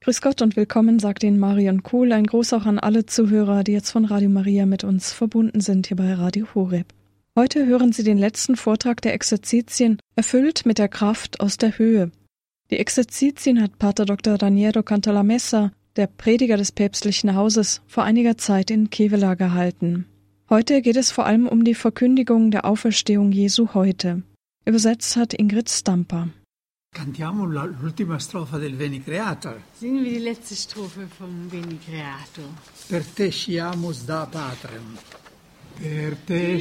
Grüß Gott und willkommen, sagt Ihnen Marion Kuhl. Ein Gruß auch an alle Zuhörer, die jetzt von Radio Maria mit uns verbunden sind, hier bei Radio Horeb. Heute hören Sie den letzten Vortrag der Exerzitien, erfüllt mit der Kraft aus der Höhe. Die Exerzitien hat Pater Dr. Raniero Cantalamessa, der Prediger des päpstlichen Hauses, vor einiger Zeit in Kevela gehalten. Heute geht es vor allem um die Verkündigung der Auferstehung Jesu heute. Übersetzt hat Ingrid Stamper. Cantiamo l'ultima strofa del Veni Creator. Singen wir die letzte Strophe vom Veni Creator. Per te sciamus da patrem. Per te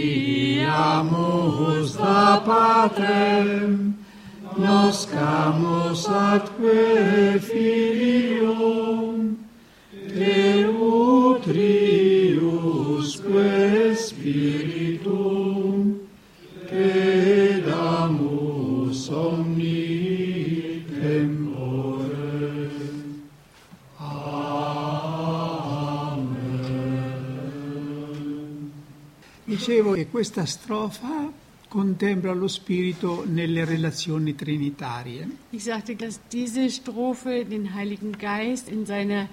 sciamus da patrem, noscamus atque filium, te utriusque spiritum, te damus omni tempore. Dicevo che questa strofa contempla lo Spirito nelle relazioni trinitarie. Ich sagte, dass diese Strophe den Heiligen Geist in seinen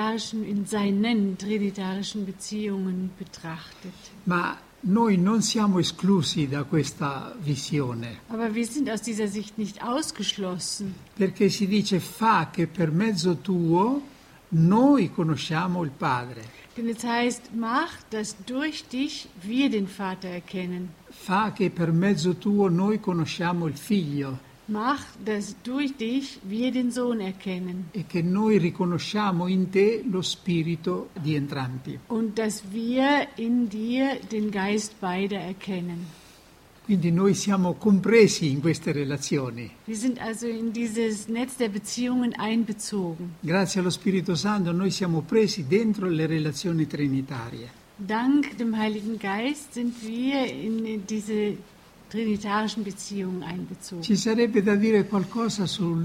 trinitarischen Beziehungen betrachtet. Ma noi non siamo esclusi da questa visione. Aber wir sind aus dieser Sicht nicht ausgeschlossen. Perché si dice fa che per mezzo tuo noi conosciamo il Padre. Denn es heißt, mach, dass durch dich wir den Vater erkennen. Fa che per mezzo tuo noi conosciamo il Figlio. Mach, dass durch dich wir den Sohn erkennen. E che noi riconosciamo in te lo spirito di entrambi. Und dass wir in dir den Geist beider erkennen. Quindi noi siamo compresi in queste relazioni. Wir sind also in dieses Netz der Beziehungen einbezogen. Grazie allo Spirito Santo noi siamo presi dentro le relazioni trinitarie. Dank dem Heiligen Geist sind wir in diese trinitarischen Beziehungen einbezogen. Ci sarebbe da dire qualcosa gli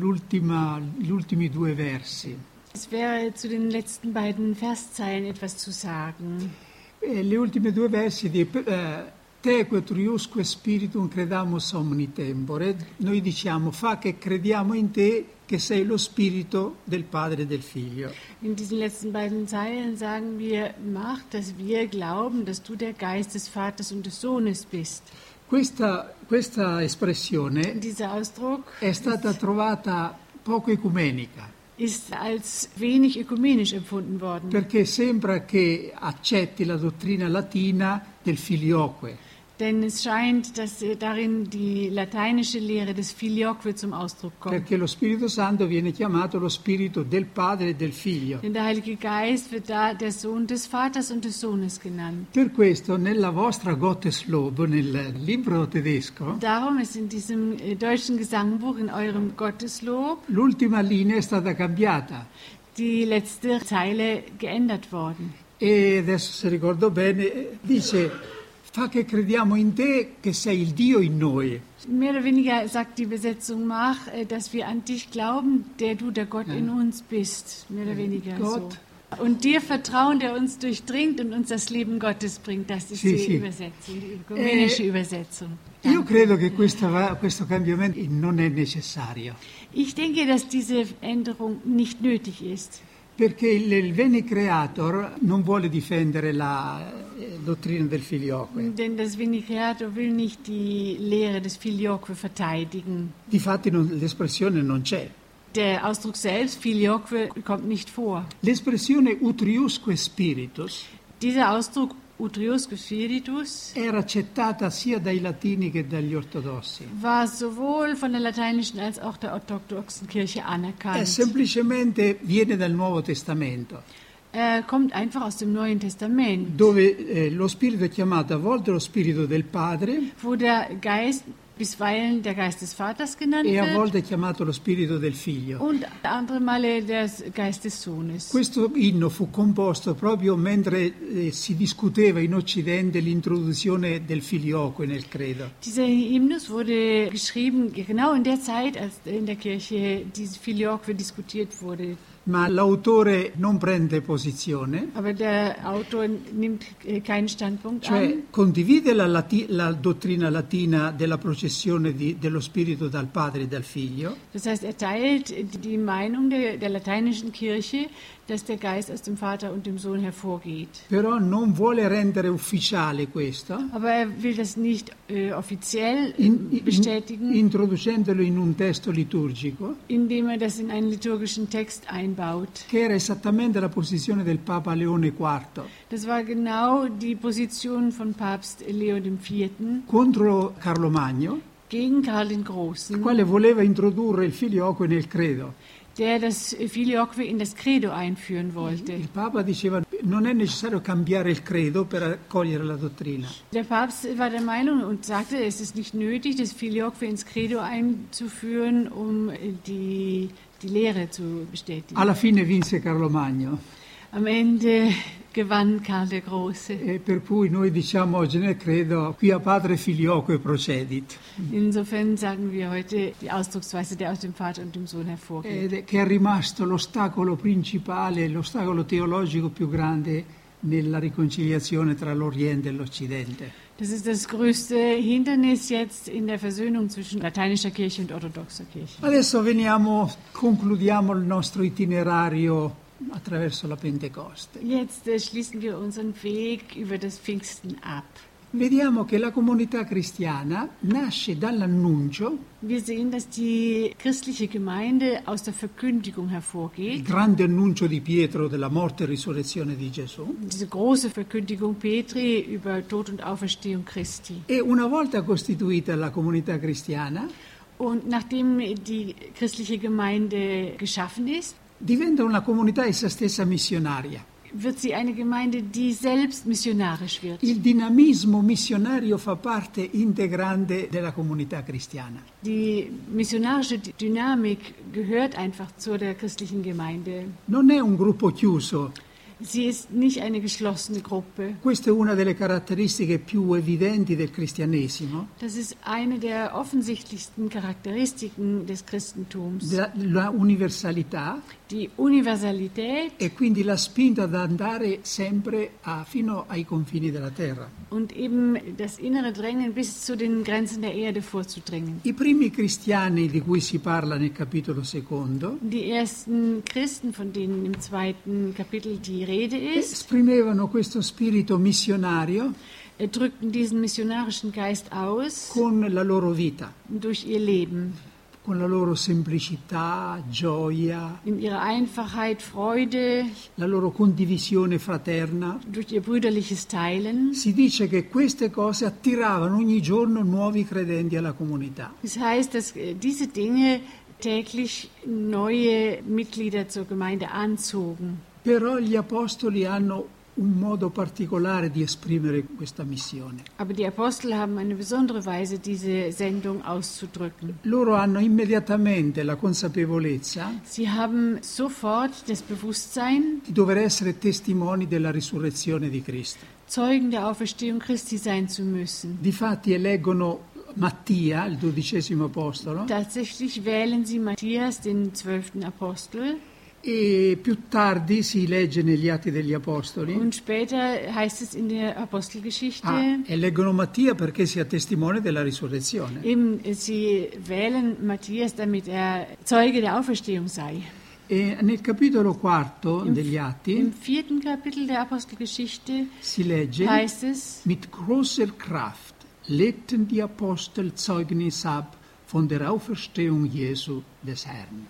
ultimi due versi. Es wäre zu den letzten beiden Verszeilen etwas zu sagen. Le ultime due versi di te quatriusque spiritum credamus omni tempore. Noi diciamo fa che crediamo in te che sei lo spirito del Padre e del Figlio. In diesen letzten beiden Zeilen sagen wir, mach, dass wir glauben, dass du der Geist des Vaters und des Sohnes bist. Questa espressione Dieser Ausdruck è stata trovata poco ecumenica. Ist als wenig ökumenisch empfunden worden. Perché sembra che accetti la dottrina latina del filioque. Denn es scheint, dass darin die lateinische Lehre des Filioque zum Ausdruck kommt. Perché lo Spirito Santo viene chiamato lo Spirito del Padre e del Figlio. Denn der Heilige Geist wird da der Sohn des Vaters und des Sohnes genannt. Per questo nella vostra Gotteslob, nel libro tedesco, Darum ist in diesem deutschen Gesangbuch, in eurem Gotteslob, l'ultima linea è stata cambiata. die letzte Zeile geändert worden. E adesso, se ricordo bene, dice fa che crediamo in te che sei il Dio in noi. Mehr oder weniger sagt die Übersetzung, mach, dass wir an dich glauben, der du der Gott in uns bist. Mehr oder weniger Gott. so. Und dir vertrauen, der uns durchdringt und uns das Leben Gottes bringt. Das ist die Übersetzung, die ökumenische Übersetzung. Io credo che questo cambiamento non è necessario. Ich denke, dass diese Änderung nicht nötig ist. Perché il Veni Creator non vuole difendere la dottrina del filioque. Denn das Veni Creator will nicht die Lehre des Filioque verteidigen. Difatti l'espressione non c'è. Der Ausdruck selbst, Filioque, kommt nicht vor. L'espressione utriusque spiritus Dieser Ausdruck Utriusque Spiritus era accettata sia dai latini che dagli ortodossi. war sowohl von der lateinischen als auch der orthodoxen Kirche anerkannt. Semplicemente viene dal Nuovo Testamento. Kommt einfach aus dem Neuen Testament, dove lo Spirito è chiamato a volte lo Spirito del Padre wo der Geist bisweilen der Geist des Vaters genannt e a wird volte è chiamato lo Spirito del Figlio. und andere Male der Geist des Sohnes. Questo inno fu composto proprio mentre si discuteva in Occidente l'introduzione del filioque nel credo. Dieser Hymnus wurde geschrieben genau in der Zeit, als in der Kirche diese Filioque diskutiert wurde. Ma l'autore non prende posizione, Aber der Autor nimmt keinen Standpunkt cioè an. condivide la dottrina latina della processione processione dello Spirito dal Padre e dal Figlio. Das heißt, teilt die Meinung der lateinischen Kirche, dass der Geist aus dem Vater und dem Sohn hervorgeht. Però non vuole rendere ufficiale questo, Aber will das nicht offiziell bestätigen, introducendolo in un testo liturgico, indem das in einen liturgischen Text einbaut. che era esattamente la posizione del Papa Leone IV. Das war genau die Position von Papst Leo IV. Contro Carlo Magno, Gegen Karl den il Großen, quale voleva introdurre il filioque nel credo. der das Filioque in das Credo einführen wollte. Il Papa diceva non è necessario cambiare il credo per accogliere la dottrina. Der Papst war der Meinung und sagte, es ist nicht nötig, das Filioque ins Credo einzuführen, um die Lehre zu bestätigen. Alla fine vinse Carlo Magno, Am Ende gewann Karl der Große. e per cui noi diciamo oggi nel credo quia padre filioque procedit, Insofern sagen wir heute die Ausdrucksweise, der aus dem Vater und dem Sohn hervorgeht. che è rimasto l'ostacolo principale, l'ostacolo teologico più grande nella riconciliazione tra l'Oriente e l'Occidente. Das ist das größte Hindernis jetzt in der Versöhnung zwischen lateinischer Kirche und orthodoxer Kirche. Adesso concludiamo il nostro itinerario attraverso la Pentecoste. Jetzt schließen wir unseren Weg über das Pfingsten ab. Vediamo che la comunità cristiana nasce dall'annuncio, Wir sehen, dass die christliche Gemeinde aus der Verkündigung il hervorgeht. grande annuncio di Pietro della morte e risurrezione di Gesù, Diese große Verkündigung Petri über Tod und Auferstehung Christi. e una volta costituita la comunità cristiana Und nachdem die christliche Gemeinde geschaffen ist, diventa una comunità essa stessa missionaria. wird sie eine Gemeinde, die selbst missionarisch wird. Il dinamismo missionario fa parte integrante della comunità cristiana. Die missionarische Dynamik gehört einfach zu der christlichen Gemeinde. Non è un gruppo chiuso. Sie ist nicht eine geschlossene Gruppe. Questa è una delle caratteristiche più evidenti del cristianesimo, Das ist eine der offensichtlichsten Charakteristiken des Christentums. la universalità Die Universalität e quindi la spinta ad andare sempre fino ai confini della terra. und eben das innere Drängen bis zu den Grenzen der Erde vorzudringen. I primi cristiani di cui si parla nel capitolo secondo Die ersten Christen, von denen im 2. Kapitel die Rede ist, esprimevano questo spirito missionario drückten diesen missionarischen Geist aus con la loro vita, durch ihr Leben, con la loro semplicità, gioia, in ihrer Einfachheit, Freude, la loro condivisione fraterna. durch ihr brüderliches Teilen. Si dice che queste cose attiravano ogni giorno nuovi credenti alla comunità. Das heißt, dass diese Dinge täglich neue Mitglieder zur Gemeinde anzogen. Però gli apostoli hanno un modo particolare di esprimere questa missione. Aber die Apostel haben eine besondere Weise, diese Sendung auszudrücken. Loro hanno immediatamente la consapevolezza Sie haben sofort das Bewusstsein, di dover essere testimoni della risurrezione di Cristo. Zeugen der Auferstehung Christi sein zu müssen. Difatti eleggono Mattia, il 12° apostolo, Tatsächlich wählen sie Matthias, den 12. Apostel, e più tardi si legge negli Atti degli Apostoli. und später heißt es in der Apostelgeschichte, Eleggono Mattia perché sia testimone della risurrezione. eben, sie wählen Matthias, damit er Zeuge der Auferstehung sei. E nel capitolo 4 degli Atti Im 4. Kapitel der Apostelgeschichte si legge: heißt es, Mit großer Kraft legten die Apostel Zeugnis ab von der Auferstehung Jesu des Herrn.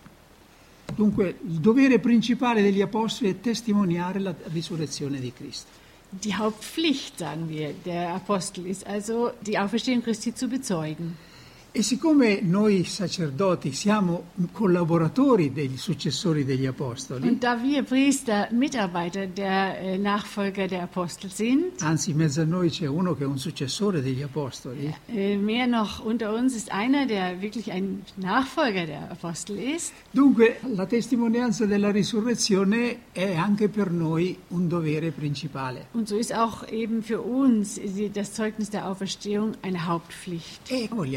Dunque, il dovere principale degli apostoli è testimoniare la risurrezione di Cristo. die Hauptpflicht, sagen wir, der Apostel ist also, die Auferstehung Christi zu bezeugen. E siccome noi sacerdoti siamo collaboratori degli successori degli apostoli, Und da wir Priester Mitarbeiter der Nachfolger der Apostel sind, anzi in mezzo a noi c'è uno che è un successore degli apostoli, mehr noch unter uns ist einer, der wirklich ein Nachfolger der Apostel ist. dunque la testimonianza della risurrezione è anche per noi un dovere principale. Und so ist auch eben für uns das Zeugnis der Auferstehung eine Hauptpflicht. E vogliamo parlare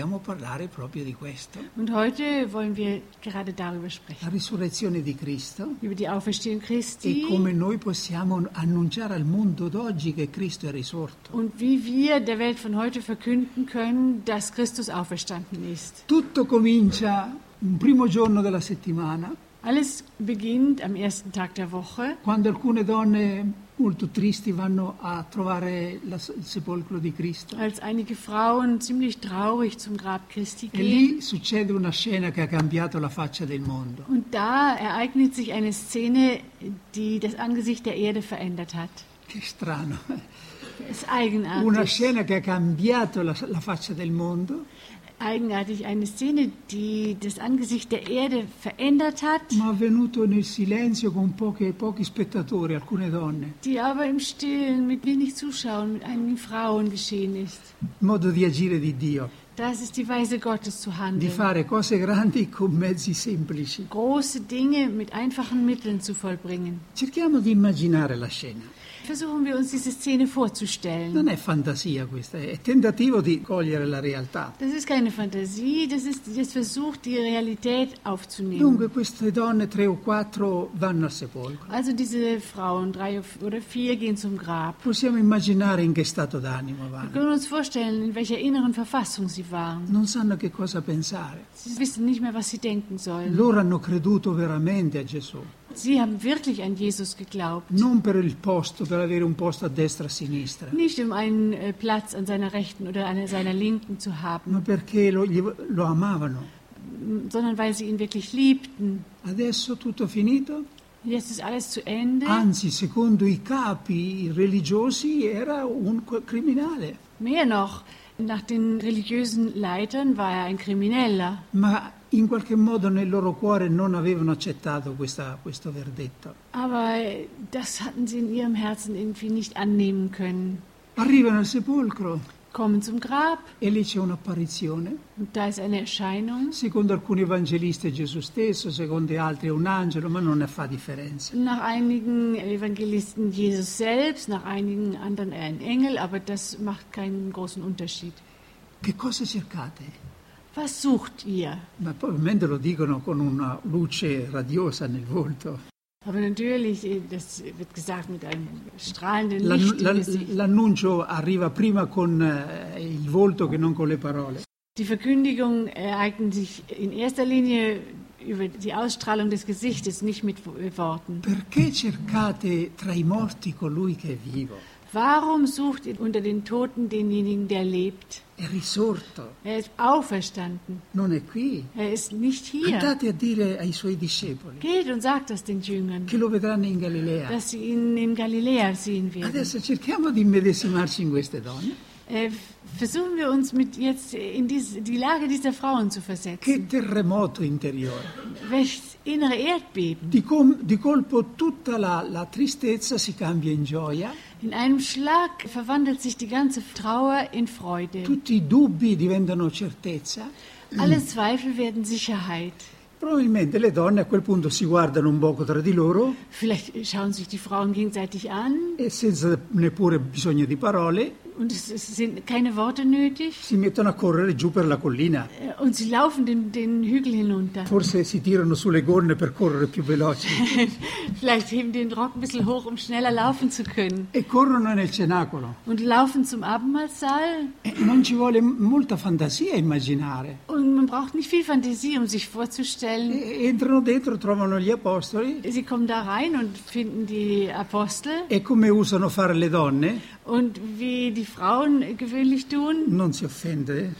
parlare proprio di questo. Und heute wollen wir gerade darüber sprechen, La risurrezione di Cristo über die Auferstehung e Christi come noi possiamo annunciare al mondo d'oggi che Cristo è risorto. und wie wir der Welt von heute verkünden können, dass Christus auferstanden ist. Tutto comincia un primo giorno della settimana, Alles beginnt am ersten Tag der Woche, quando alcune donne molto tristi vanno a trovare il sepolcro di Cristo. als einige Frauen ziemlich traurig zum Grab Christi E gehen. lì succede una scena che ha cambiato la faccia del mondo. Und da ereignet sich eine Szene, die das Angesicht der Erde verändert hat. Che strano. Das ist Una eigenartig. scena che ha cambiato la faccia del mondo, Eigenartig, eine Szene, die das Angesicht der Erde verändert hat, ma avvenuto nel silenzio con pochi spettatori, alcune donne. die aber im Stillen mit wenig Zuschauern, mit einigen Frauen geschehen ist. Il modo di agire di Dio, Das ist die Weise Gottes zu di handeln. fare cose grandi con mezzi semplici. Große Dinge mit einfachen Mitteln zu vollbringen. Cerchiamo di immaginare la scena. Versuchen wir uns diese Szene vorzustellen. Non è fantasia questa, è tentativo di cogliere la realtà. Das ist keine Fantasie, das ist das Versuch, die Realität aufzunehmen. Dunque queste donne, 3 o 4, vanno al sepolcro. Also diese Frauen, 3 oder 4, gehen zum Grab. Possiamo immaginare in che stato d'animo Wir vanno. können uns vorstellen, in welcher inneren Verfassung sie waren. Non sanno che cosa pensare. Sie wissen nicht mehr, was sie denken sollen. Loro hanno creduto veramente a Gesù. Sie haben wirklich an Jesus geglaubt. Non per il posto, per avere un posto a destra o a sinistra, Nicht um einen Platz an seiner Rechten oder an seiner Linken zu ma haben, perché lo amavano. sondern weil sie ihn wirklich liebten. Adesso tutto finito? Jetzt ist alles zu Ende. Anzi, secondo i capi religiosi era un criminale. Mehr noch, nach den religiösen Leitern war er ein Krimineller. Ma in qualche modo nel loro cuore non avevano accettato questo verdetto. Aber das hatten sie in ihrem Herzen irgendwie nicht annehmen können. Arrivano al sepolcro Kommen zum Grab e lì c'è un'apparizione. und da ist eine Erscheinung. Secondo alcuni evangelisti è Gesù stesso, secondo altri è un angelo, ma non ne fa differenza. Nach einigen Evangelisten Jesus selbst, nach einigen anderen ein Engel, aber das macht keinen großen Unterschied. Che cosa cercate? Was sucht ihr? Ma probabilmente lo dicono con una luce radiosa nel volto. Aber natürlich, das wird gesagt mit einem strahlenden Licht im Gesicht. L'annuncio arriva prima con il volto che non con le parole. Die Verkündigung ereignet sich in erster Linie über die Ausstrahlung des Gesichtes, nicht mit Worten. Perché cercate tra i morti colui che è vivo? Warum sucht ihr unter den Toten denjenigen, der lebt? È risorto, Er ist auferstanden. non è qui. Er ist nicht hier. Andate a dire ai suoi discepoli Geht und sagt das den Jüngern, che lo vedranno in Galilea. dass sie ihn in Galiläa sehen werden. Adesso cerchiamo di immedesimarci in queste donne. Versuchen wir uns mit jetzt in die Lage dieser Frauen zu versetzen. Che terremoto interiore. Welches innere Erdbeben. Di colpo tutta la tristezza si cambia in gioia, In einem Schlag verwandelt sich die ganze Trauer in Freude. tutti i dubbi diventano certezza. Alle Zweifel werden Sicherheit. Probabilmente le donne a quel punto si guardano un poco tra di loro Vielleicht schauen sich die Frauen gegenseitig an e senza neppure bisogno di parole und es sind keine Worte nötig si mettono a correre giù per la collina. und sie laufen den Hügel hinunter. Forse si tirano sulle gonne per correre più veloci Vielleicht heben den Rock ein bisschen hoch, um schneller laufen zu können. e corrono nel cenacolo. Und laufen zum Abendmahlsaal. Non ci vuole molta fantasia a immaginare. Und man braucht nicht viel Fantasie, um sich vorzustellen. Entrano dentro, trovano gli apostoli Sie kommen da rein und finden die Apostel. e come usano fare le donne, Und wie die Frauen gewöhnlich tun, non si offende,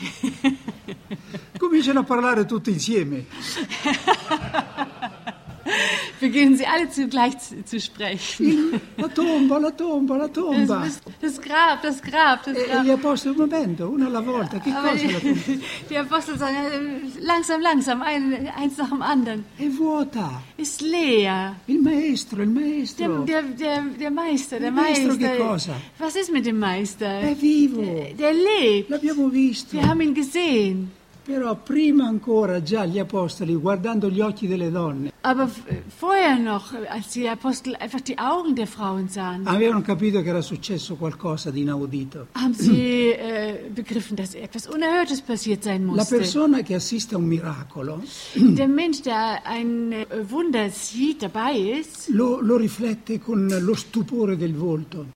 cominciano a parlare tutti insieme. beginnen sie alle zugleich zu sprechen. La tomba, la tomba, la tomba. Das Grab, das Grab, das E Grab. gli apostoli, un momento, una alla volta, che Aber cosa è la tomba? die Apostel sagen, langsam, langsam, eins nach dem anderen. È vuota. Ist leer. Il maestro, il Der maestro. Meister, der Il maestro che Meister. cosa? Was ist mit dem Meister? È vivo. Der lebt. L'abbiamo visto. Wir haben ihn gesehen. Però prima ancora già gli apostoli, guardando gli occhi delle donne, Aber vorher noch, als die Apostel einfach die Augen der Frauen sahen, avevano capito che era successo qualcosa di inaudito. haben sie begriffen, dass etwas Unerhörtes passiert sein La musste. persona che assiste a un miracolo Der Mensch, der ein Wunder sieht, dabei ist, lo riflette con lo stupore del volto.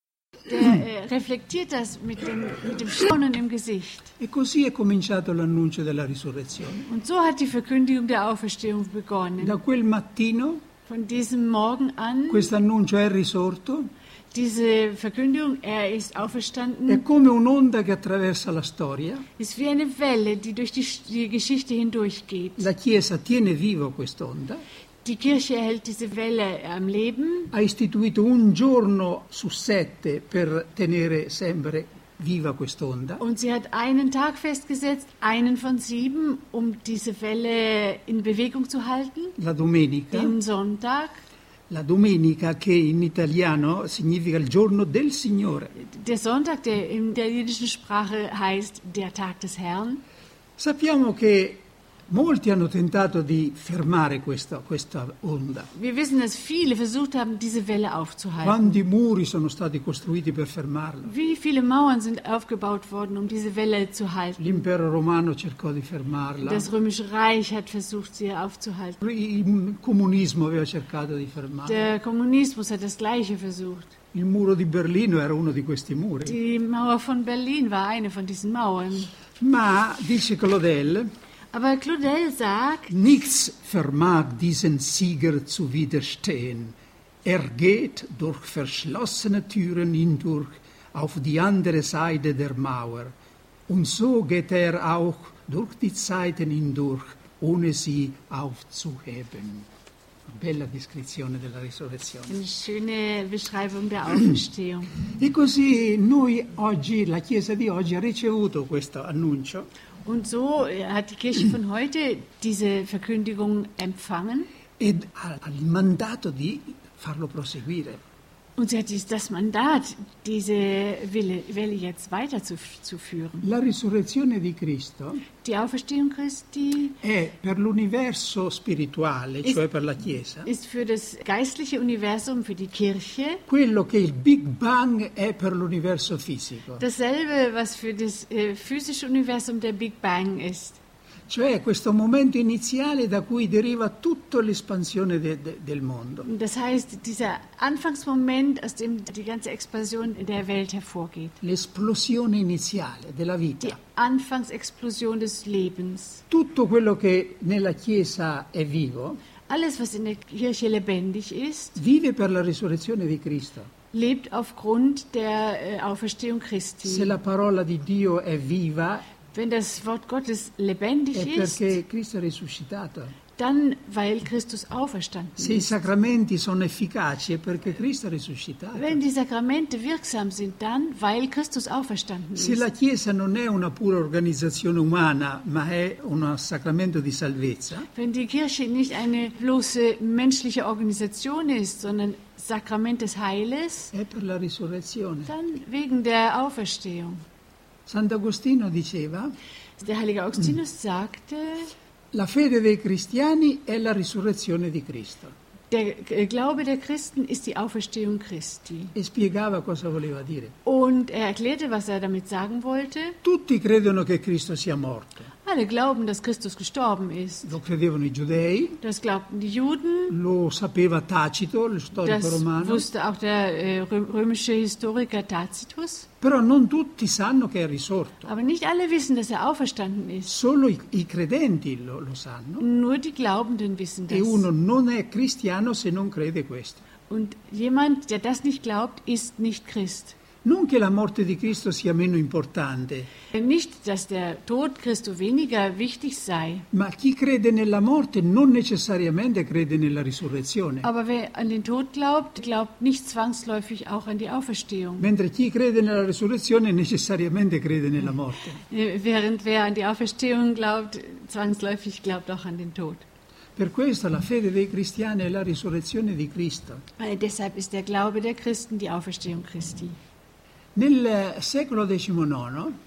der reflektiert das mit dem Staunen im Gesicht. E così è cominciato l'annuncio della risurrezione. Und so hat die Verkündigung der Auferstehung begonnen. Da quel mattino Von diesem Morgen an, questo annuncio è risorto, diese Verkündigung, er ist è auferstanden, come un'onda che attraversa la storia. ist wie eine Welle, die durch die Geschichte hindurchgeht. La Chiesa tiene vivo quest'onda, Die Kirche erhält diese Welle am Leben, ha istituito un giorno su 7 per tenere sempre viva quest'onda. und sie hat einen Tag festgesetzt, einen von 7, um diese Welle in Bewegung zu halten, La domenica, den Sonntag. la domenica che in italiano significa il giorno del Signore. Der Sonntag, der in der jiddischen Sprache heißt der Tag des Herrn. Sappiamo che molti hanno tentato di fermare questa onda. Wir wissen, dass viele versucht haben, diese Welle aufzuhalten. Quanti muri sono stati costruiti per fermarla? Wie viele Mauern sind aufgebaut worden, um diese Welle zu halten? L'impero romano cercò di fermarla, Das Römische Reich hat versucht, sie aufzuhalten. il comunismo aveva cercato di fermarla, Der Kommunismus hat das Gleiche versucht. il muro di Berlino era uno di questi muri. Die Mauer von Berlin war eine von diesen Mauern. Ma, dice Claudel, Aber Claudel sagt, nichts vermag diesen Sieger zu widerstehen. Er geht durch verschlossene Türen hindurch auf die andere Seite der Mauer. Und so geht er auch durch die Zeiten hindurch, ohne sie aufzuheben. Bella descrizione della risurrezione. eine schöne Beschreibung der Auferstehung. E così noi oggi, la Chiesa di oggi, ha ricevuto questo annuncio Und so hat die Kirche von heute diese Verkündigung empfangen. ed ha il mandato di farlo proseguire. Und sie hat das Mandat, diese Welle jetzt weiterzuführen. La risurrezione di Cristo Die Auferstehung Christi è per l'universo spirituale, cioè per la Chiesa, ist für das geistliche Universum, für die Kirche, quello che il Big Bang è per l'universo fisico. dasselbe, was für das physische Universum der Big Bang ist. Cioè questo momento iniziale da cui deriva tutta l'espansione del mondo. Das heißt, dieser Anfangsmoment, aus dem die ganze Expansion der Welt hervorgeht. L'esplosione iniziale della Die vita. Anfangsexplosion des Lebens. Tutto quello che nella Chiesa è vivo, Alles, was in der Kirche lebendig ist, vive per la risurrezione di Cristo. lebt aufgrund der Auferstehung Christi. Se la parola di Dio è viva, Wenn das Wort Gottes lebendig è ist, perché Cristo è risuscitato. dann weil Christus auferstanden Se i ist. sacramenti sono efficaci è perché Cristo è risuscitato. Wenn die Sakramente wirksam sind, dann weil Christus auferstanden Se la ist. Chiesa non è una pura organizzazione umana, ma è un sacramento di salvezza, Wenn die Kirche nicht eine bloße menschliche Organisation ist, sondern Sakrament des Heiles, è per la risurrezione. dann wegen der Auferstehung. Sant'Agostino diceva, Der heilige Augustinus sagte, la fede dei cristiani è la risurrezione di Cristo. der Glaube der Christen ist die Auferstehung Christi. E spiegava cosa voleva dire. Und er erklärte, was er damit sagen wollte. Tutti credono che Cristo sia morto. Alle glauben, dass Christus gestorben ist. Lo credevano i giudei, Das glaubten die Juden. lo sapeva Tacito, lo storico Das romano, wusste auch der römische Historiker Tacitus. però non tutti sanno che è risorto. Aber nicht alle wissen, dass er auferstanden ist. Solo i credenti lo sanno. Nur die Glaubenden wissen E das. uno non è cristiano se non crede questo. Und jemand, der das nicht glaubt, ist nicht Christ. Non che la morte di Cristo sia meno importante, Nicht, dass der Tod Christi weniger wichtig sei. ma chi crede nella morte non necessariamente crede nella risurrezione. Aber wer an den Tod glaubt, glaubt nicht zwangsläufig auch an die Auferstehung. Mentre chi crede nella risurrezione necessariamente crede nella morte. Während wer an die Auferstehung glaubt, zwangsläufig glaubt auch an den Tod. Per questo la fede dei cristiani è la risurrezione di Cristo. Deshalb ist der Glaube der Christen die Auferstehung Christi. Nel secolo XIX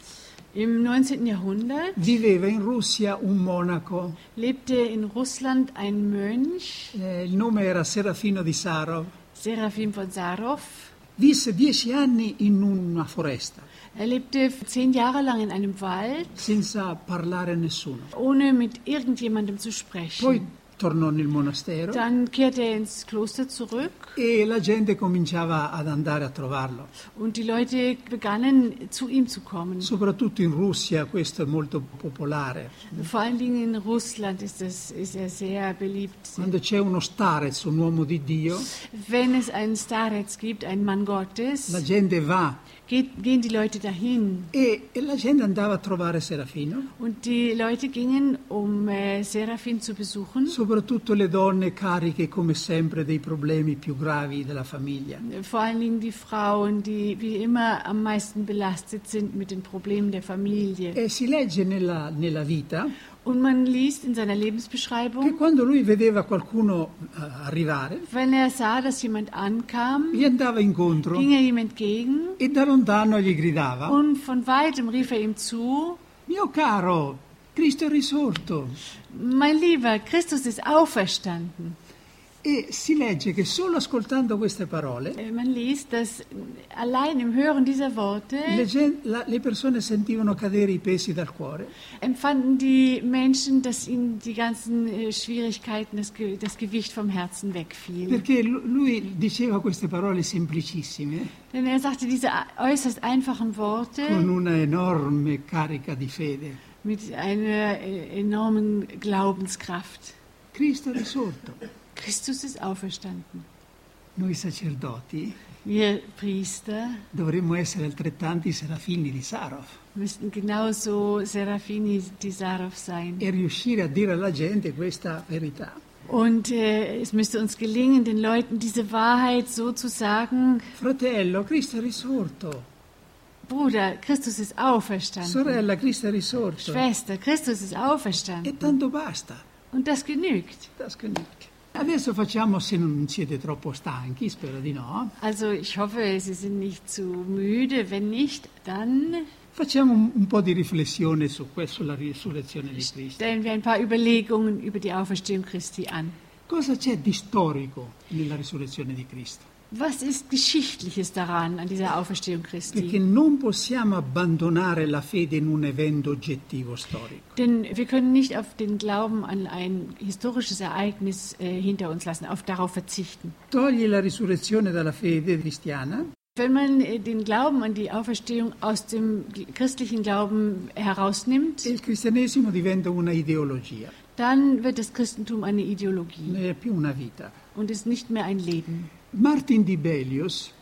Im 19. Jahrhundert viveva in Russia un monaco, lebte in Russland ein Mönch, il nome era Serafino di Sarov, Serafim von Sarov. visse 10 anni in una foresta, Er lebte 10 Jahre lang in einem Wald, senza parlare a nessuno. ohne mit irgendjemandem zu sprechen. Poi tornò nel monastero Dann kehrte er ins Kloster zurück e la gente cominciava ad andare a trovarlo. und die Leute begannen zu ihm zu kommen. Soprattutto in Russia questo è molto popolare. Vor allen Dingen in Russland ist er sehr beliebt. Quando c'è uno starez, un uomo di Dio, Wenn es einen Starets gibt, einen Mann Gottes, la gente va gehen die Leute dahin. e la gente andava a trovare Serafino, Und die Leute gingen, um Serafin zu besuchen. soprattutto le donne cariche come sempre dei problemi più gravi della famiglia. Vor allen Dingen die Frauen, die wie immer am meisten belastet sind mit den Problemen der Familie. E si legge nella vita Und man liest in seiner che Lebensbeschreibung, quando lui vedeva qualcuno arrivare, wenn er sah, dass jemand ankam, gli andava incontro ging er ihm entgegen e da lontano gli gridava: und von weitem rief er ihm zu, mio caro, Cristo è risorto. mein Lieber, Christus ist auferstanden. E si legge che solo ascoltando queste parole Man liest, dass allein im Hören dieser Worte le persone sentivano cadere i pesi dal cuore. empfanden die Menschen, dass ihnen die ganzen Schwierigkeiten, das Gewicht vom Herzen wegfiel. Perché lui diceva queste parole semplicissime, Denn er sagte diese äußerst einfachen Worte con una enorme carica di fede. mit einer enormen Glaubenskraft. Cristo è risorto. Christus ist auferstanden. Noi sacerdoti Wir Priester dovremmo essere altrettanti serafini di Sarov müssten genauso Serafini di Sarov sein. e riuscire a dire alla gente questa verità. Und es müsste uns gelingen, den Leuten diese Wahrheit so zu sagen: Fratello, Cristo è risorto. Bruder, Christus ist auferstanden. Sorella, Cristo è risorto. Schwester, Christus ist E auferstanden. tanto basta. Und das genügt. Das genügt. Adesso facciamo, se non siete troppo stanchi, spero di no, Also ich hoffe, Sie sind nicht zu müde. Wenn nicht, dann facciamo un po' di riflessione sulla risurrezione di Cristo. stellen wir ein paar Überlegungen über die Auferstehung Christi an. Cosa c'è di storico nella risurrezione di Cristo? Was ist Geschichtliches daran, an dieser Auferstehung Perché Christi? non possiamo abbandonare la fede in un evento oggettivo storico. Denn wir können nicht auf den Glauben an ein historisches Ereignis hinter uns lassen, darauf verzichten. Togli la risurrezione dalla fede cristiana Wenn man den Glauben an die Auferstehung aus dem christlichen Glauben herausnimmt, e il cristianesimo diventa una ideologia, dann wird das Christentum eine Ideologie non è più una vita. und ist nicht mehr ein Leben. Martin Dibelius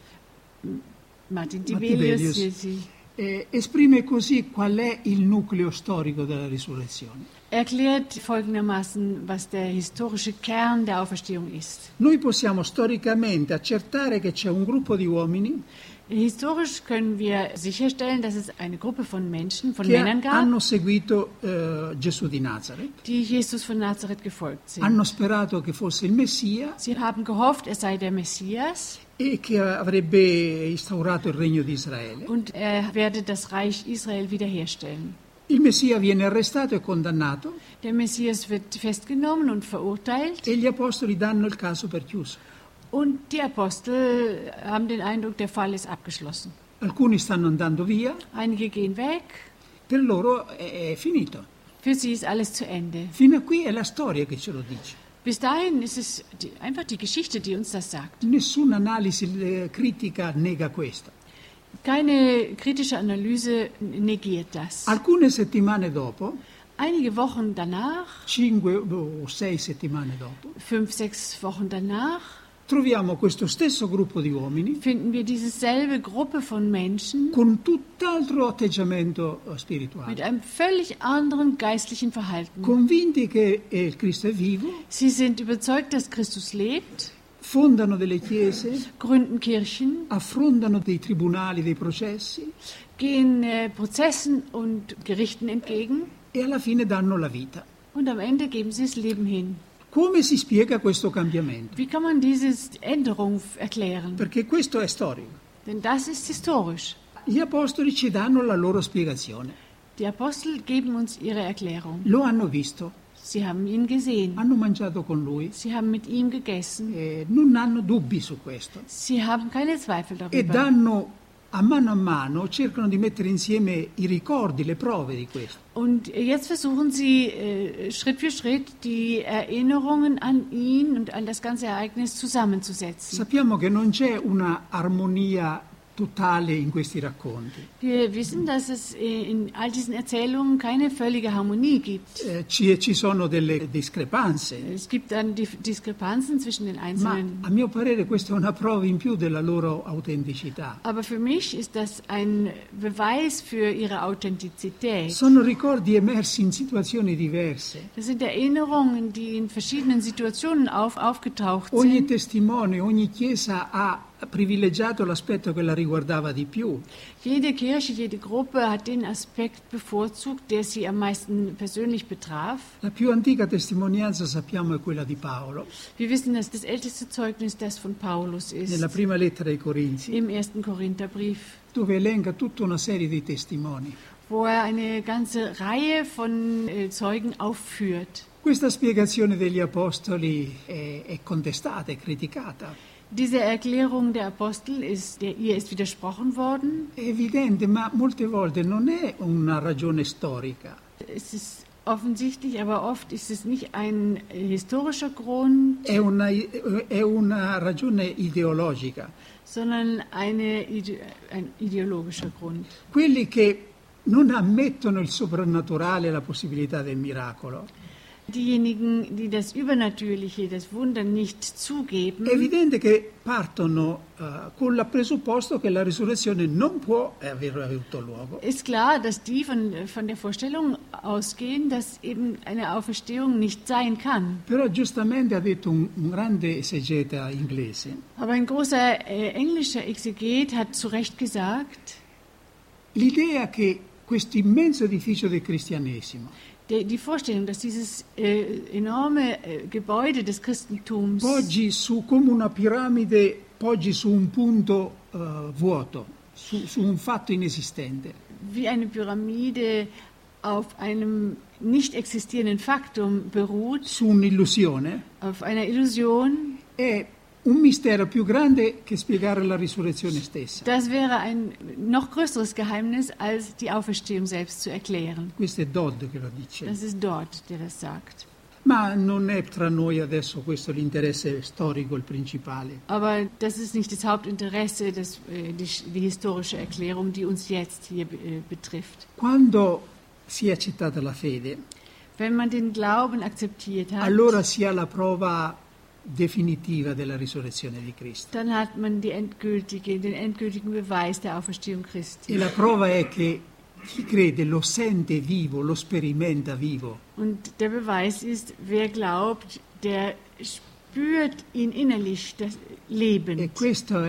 Martin Dibelius. Dibelius esprime così qual è il nucleo storico della risurrezione. erklärt folgendermaßen, was der historische Kern der Auferstehung ist. Noi possiamo storicamente accertare che c'è un gruppo di uomini Historisch können wir sicherstellen, dass es eine Gruppe von Menschen, von che Männern gab, hanno seguito Gesù di Nazareth, die Jesus von Nazareth gefolgt sind. hanno sperato che fosse il Messia Sie haben gehofft, er sei der Messias e che avrebbe instaurato il regno di Israele. und er werde das Reich Israel wiederherstellen. Il Messia viene arrestato e condannato Der Messias wird festgenommen und verurteilt e gli apostoli danno il caso per chiuso. und die Apostel haben den Eindruck, der Fall ist abgeschlossen. Alcuni stanno andando via, Einige gehen weg, per loro è finito. für sie ist alles zu Ende. Fino a qui è la storia che ce lo dice. Bis dahin ist es einfach die Geschichte, die uns das sagt. Nessuna analisi critica nega questo. Keine kritische Analyse negiert das. Alcune settimane dopo, Einige Wochen danach, 5 o 6 settimane dopo, 5, 6 Wochen danach, troviamo questo stesso gruppo di uomini finden wir diese selbe Gruppe von Menschen con tutt'altro atteggiamento mit spirituale, einem völlig anderen geistlichen Verhalten. convinti che il Cristo è vivo, Sie sind überzeugt, dass Christus lebt, fondano delle chiese, gründen Kirchen, affrontano dei tribunali, dei processi gehen Prozessen und Gerichten entgegen e alla fine danno la vita. und am Ende geben sie das Leben hin. Come si spiega questo cambiamento? Wie kann man diese Änderung erklären? Perché questo è storico. Denn das ist historisch. Gli apostoli ci danno la loro spiegazione. Die Apostel geben uns ihre Erklärung. Lo hanno visto, Sie haben ihn gesehen. hanno mangiato con lui, Sie haben mit ihm gegessen. non hanno dubbi su questo. Sie haben keine Zweifel E darüber. danno a mano, cercano di mettere insieme i ricordi, le prove di questo. Und jetzt versuchen sie Schritt für Schritt die Erinnerungen an ihn und an das ganze Ereignis zusammenzusetzen. Sappiamo che non c'è una armonia totale in questi racconti. Wir wissen, dass es in all diesen Erzählungen keine völlige Harmonie gibt. Ci sono delle discrepanze, Es gibt dann die Diskrepanzen zwischen den ma einzelnen. a mio parere questa è una prova in più della loro autenticità. Aber für mich ist das ein Beweis für ihre Authentizität. Sono ricordi emersi in situazioni diverse. Das sind Erinnerungen, die in verschiedenen Situationen aufgetaucht Ogni sind. testimone, ogni chiesa ha privilegiato l'aspetto che la riguardava di più. Jede Kirche, jede Gruppe hat den Aspekt bevorzugt, der sie am meisten persönlich betraf. La più antica testimonianza sappiamo è quella di Paolo, Wir wissen, dass das älteste Zeugnis das von Paulus nella ist, prima lettera ai Corinzi, im 1. Korintherbrief, dove elenca tutta una serie di testimoni. wo eine ganze Reihe von Zeugen aufführt. Questa spiegazione degli apostoli è contestata, è criticata. Diese Erklärung der Apostel ihr ist widersprochen worden. È evidente, ma molte volte non è una ragione storica. Es ist offensichtlich, aber oft ist es nicht ein historischer Grund, È una ragione ideologica. sondern ein ideologischer Grund. Quelli che non ammettono il soprannaturale e la possibilità del miracolo. Diejenigen, die das Übernatürliche, das Wunder nicht zugeben, È evidente che partono con il presupposto che la risurrezione non può aver avuto luogo. ist klar, dass die von der Vorstellung ausgehen, dass eben eine Auferstehung nicht sein kann. Però giustamente ha detto un grande esegeta inglese, Aber ein großer englischer Exeget hat zu Recht gesagt, l'idea che questo immenso edificio del cristianesimo die Vorstellung, dass dieses enorme Gebäude des Christentums poggi come una piramide, poggi su un punto vuoto, su un fatto inesistente. wie eine Pyramide auf einem nicht existierenden Faktum beruht, Su un'illusione, auf einer Illusion, è un mistero più grande che spiegare la risurrezione stessa. das wäre ein noch größeres Geheimnis, als die Auferstehung selbst zu erklären. Questo è Dodd che lo dice. Das ist dort, der das sagt. Ma non è tra noi adesso questo l'interesse storico il principale. Aber das ist nicht das Hauptinteresse, die historische Erklärung, die uns jetzt hier betrifft. Quando si è accettata la fede, Wenn man den Glauben akzeptiert hat, allora si ha la prova definitiva della risurrezione di Cristo. dann hat man den endgültigen Beweis der Auferstehung Christi. E la prova è che chi crede lo sente vivo, lo sperimenta vivo. Und der Beweis ist, wer glaubt, der spürt ihn innerlich lebend. E questo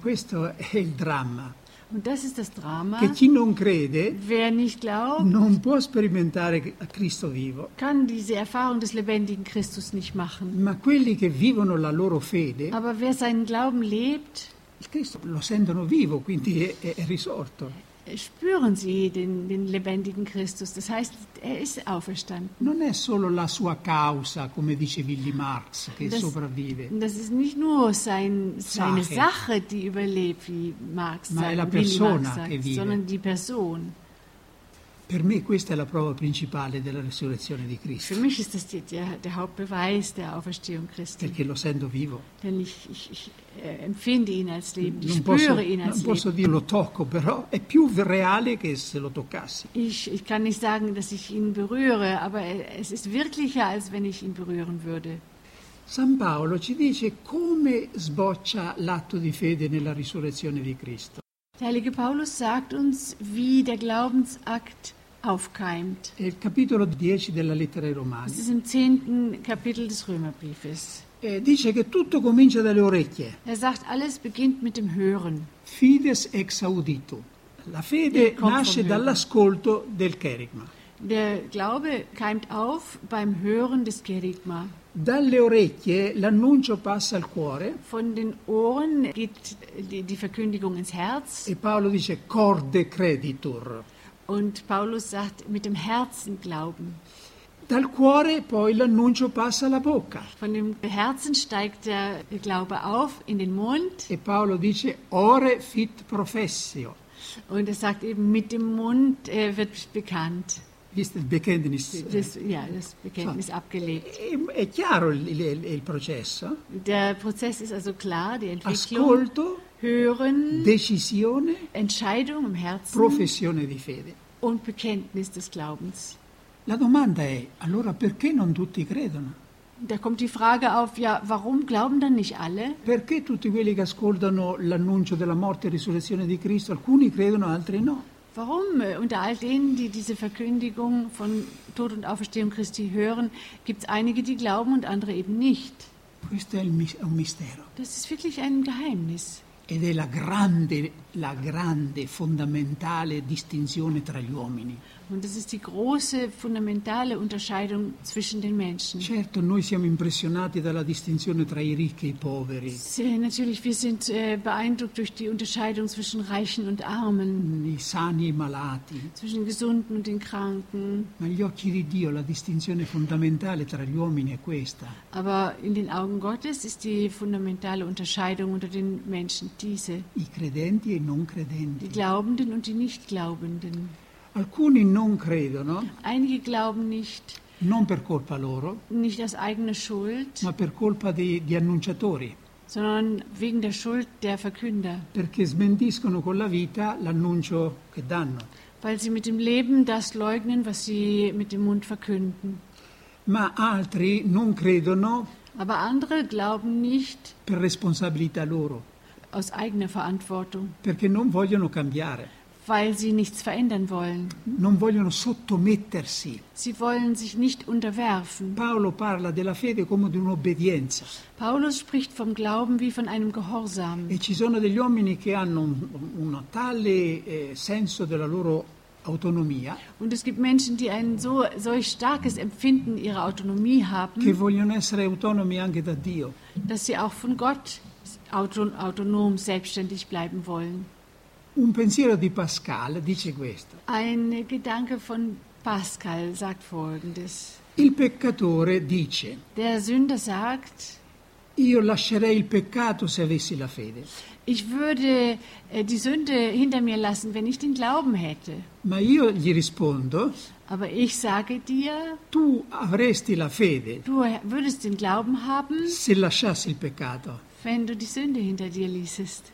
è il dramma. Und das ist das Drama. Che chi non crede Wer nicht glaubt, non può sperimentare Cristo vivo. kann diese Erfahrung des lebendigen Christus nicht machen. Ma quelli che vivono la loro fede, Aber wer seinen Glauben lebt, il Cristo lo sentono vivo, quindi è risorto. spüren sie den lebendigen Christus. Das heißt, er ist auferstanden. Non è solo la sua causa, come dice Willy Marx, che Das- sopravvive, Das ist nicht nur seine Sache. Sache, die überlebt, wie Marx Ma è sagt, la Willy persona Marx che sagt, vive. sondern die Person. Per me questa è la prova principale della risurrezione di Für Cristo, mich ist das der Hauptbeweis der Auferstehung Christi. perché lo sento vivo. Denn ich empfinde ihn als lebend, ich Non spüre ihn als non posso lebend. dire lo tocco, però è più reale che se lo toccassi. Ich kann nicht sagen, dass ich ihn berühre, aber es ist wirklicher, als wenn ich ihn berühren würde. San Paolo ci dice come sboccia l'atto di fede nella risurrezione di Cristo. Der heilige Paulus sagt uns, wie der Glaubensakt aufkeimt. È il capitolo 10 della lettera ai Das Romani. ist im 10. Kapitel des Römerbriefes. Dice che tutto comincia dalle orecchie. Er sagt, alles beginnt mit dem Hören. Fides ex audito. La fede Kommt vom nasce Hören. dall'ascolto del kerygma. Der Glaube keimt auf beim Hören des Kerygma. Dalle orecchie l'annuncio passa al cuore Von den Ohren geht die Verkündigung ins Herz e Paolo dice corde creditur. Und Paulus sagt, mit dem Herzen glauben. Dal cuore poi l'annuncio passa alla bocca. Von dem Herzen steigt der Glaube auf in den Mund. E Paolo dice, ore fit professio. Und er sagt eben, mit dem Mund wird bekannt. Visto il Bekenntnis. Das Bekenntnis abgelegt. È chiaro il processo. Der Prozess ist also klar, die Entwicklung, Ascolto, Hören, decisione, Entscheidung im Herzen professione di fede. und Bekenntnis des Glaubens. La domanda è, allora perché non tutti credono? Da kommt die Frage auf, ja, warum glauben dann nicht alle? Perché tutti quelli che ascoltano l'annuncio della morte e risurrezione di Cristo, alcuni credono, altri no? Warum unter all denen, die diese Verkündigung von Tod und Auferstehung Christi hören, gibt es einige, die glauben und andere eben nicht? Questo è un mistero. Das ist wirklich ein Geheimnis. Ed è la grande, fondamentale distinzione tra gli uomini. Und das ist die große, fundamentale Unterscheidung zwischen den Menschen. Certo, noi siamo impressionati dalla distinzione tra i ricchi e i poveri, Natürlich, wir sind beeindruckt durch die Unterscheidung zwischen Reichen und Armen, i sani e i malati, zwischen den Gesunden und den Kranken. ma agli occhi di Dio la distinzione fondamentale tra gli uomini è questa. Aber in den Augen Gottes ist die fundamentale Unterscheidung unter den Menschen diese: I credenti e i non die credenti. Glaubenden und die Nichtglaubenden. Alcuni non credono, Einige glauben nicht, non per colpa loro, nicht aus eigener Schuld, ma per colpa di annunciatori, sondern wegen der Schuld der Verkünder, perché smentiscono con la vita l'annuncio che danno. weil sie mit dem Leben das leugnen, was sie mit dem Mund verkünden. Ma altri non credono Aber andere glauben nicht per responsabilità loro, aus eigener Verantwortung, perché non vogliono cambiare, weil sie nichts verändern wollen. non vogliono sottomettersi. Sie wollen sich nicht unterwerfen. Paolo parla della fede come di un'obbedienza Paulus spricht vom Glauben wie von einem Gehorsam. e ci sono degli uomini che hanno un tale senso della loro autonomia Und es gibt Menschen, die ein solch starkes Empfinden ihrer Autonomie che haben, vogliono essere autonomi anche da Dio. dass sie auch von Gott autonom, selbstständig bleiben wollen. Un pensiero di Pascal dice questo: Ein Gedanke von Pascal sagt Folgendes. il peccatore dice, Der Sünder sagt, io lascerei il peccato se avessi la fede, ich würde die Sünde hinter mir lassen, wenn ich den Glauben hätte. ma io gli rispondo, Aber ich sage dir, tu avresti la fede du würdest den Glauben haben, se lasciassi il peccato. wenn du die Sünde hinter dir ließest.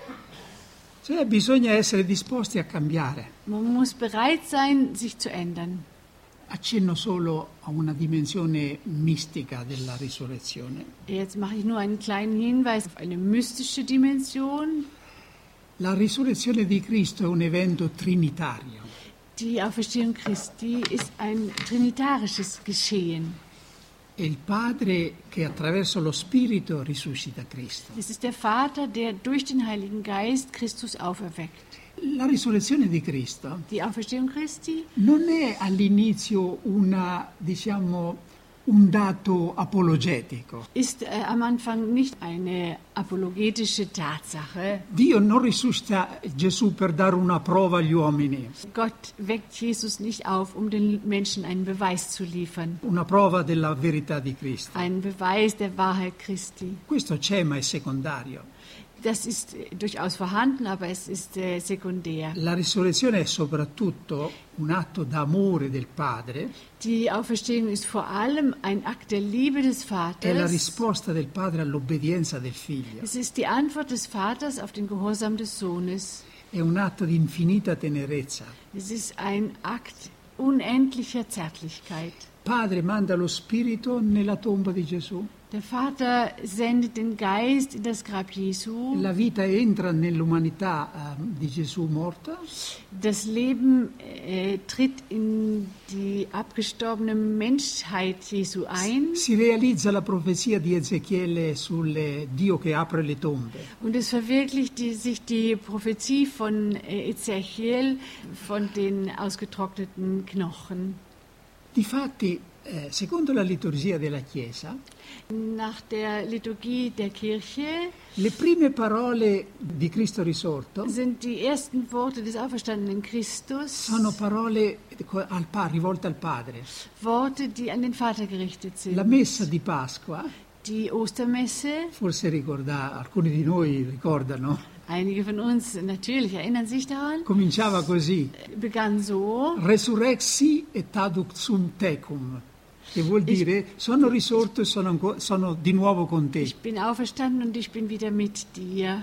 Cioè bisogna essere disposti a cambiare. Man muss bereit sein, sich zu ändern. Accenno solo a una dimensione mistica della risurrezione. Jetzt mache ich nur einen kleinen Hinweis auf eine mystische Dimension. La risurrezione di Cristo è un evento trinitario. Die Auferstehung Christi ist ein trinitarisches Geschehen. È il Padre che attraverso lo Spirito risuscita Cristo. Es ist der Vater, der durch den Heiligen Geist Christus auferweckt. La risurrezione di Cristo Die Auferstehung Christi non è all'inizio un dato apologetico. ist am Anfang nicht eine apologetische Tatsache. Dio non risuscita Gesù per dare una prova agli uomini, Gott weckt Jesus nicht auf, um den Menschen einen Beweis zu liefern. una prova della verità di Cristo. Einen Beweis der Wahrheit Christi. Questo c'è, ma è secondario. Das ist durchaus vorhanden, aber es ist sekundär. La risurrezione è soprattutto un atto d'amore del Padre, Die Auferstehung ist vor allem ein Akt der Liebe des è la Vaters. risposta del Padre all'obbedienza del Figlio, Es ist die Antwort des Vaters auf den Gehorsam des Sohnes. è un atto di infinita tenerezza. Es ist ein Akt unendlicher Zärtlichkeit. Padre manda lo Spirito nella tomba di Gesù, Der Vater sendet den Geist in das Grab Jesu. la vita entra nell'umanità di Gesù morta, Das Leben tritt in die abgestorbene Menschheit Jesu ein. si realizza la profezia di Ezechiele sul Dio che apre le tombe. Und es verwirklicht sich die Prophezie von Ezechiel von den ausgetrockneten Knochen. Difatti, secondo la liturgia della Chiesa, Nach der Liturgie der Kirche Le prime parole di Cristo risorto sind die ersten Worte des auferstandenen Christus, sono parole rivolte al Padre. Worte, die an den Vater gerichtet sind. La messa di Pasqua, Die Ostermesse, forse alcuni di noi ricordano, einige von uns natürlich erinnern sich daran, cominciava così: begann so: Resurrexi et aductum tecum, che vuol dire sono risorto e sono di nuovo con te. Ich bin auferstanden und ich bin wieder mit dir.